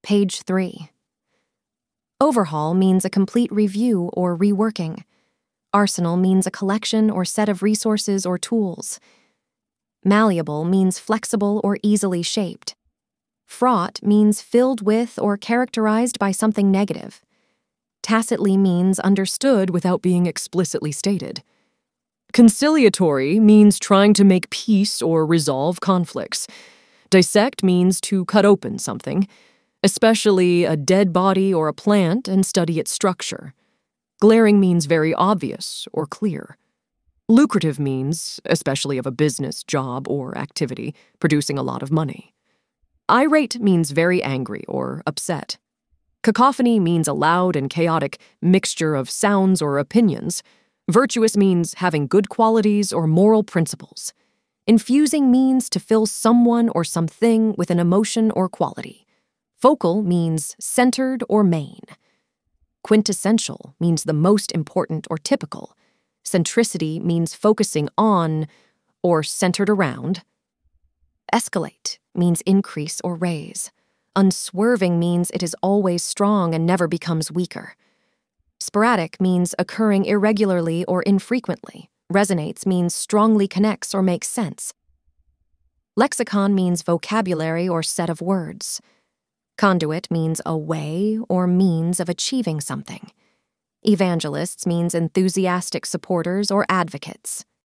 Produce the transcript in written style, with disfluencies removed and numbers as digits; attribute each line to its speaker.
Speaker 1: Page 3. Overhaul means a complete review or reworking. Arsenal means a collection or set of resources or tools. Malleable means flexible or easily shaped. Fraught means filled with or characterized by something negative. Tacitly means understood without being explicitly stated. Conciliatory means trying to make peace or resolve conflicts. Dissect means to cut open something, especially a dead body or a plant, and study its structure. Glaring means very obvious or clear. Lucrative means, especially of a business, job, or activity, producing a lot of money. Irate means very angry or upset. Cacophony means a loud and chaotic mixture of sounds or opinions. Virtuous means having good qualities or moral principles. Infusing means to fill someone or something with an emotion or quality. Focal means centered or main. Quintessential means the most important or typical. Centricity means focusing on or centered around. Escalate means increase or raise. Unswerving means it is always strong and never becomes weaker. Sporadic means occurring irregularly or infrequently. Resonates means strongly connects or makes sense. Lexicon means vocabulary or set of words. Conduit means a way or means of achieving something. Evangelists means enthusiastic supporters or advocates.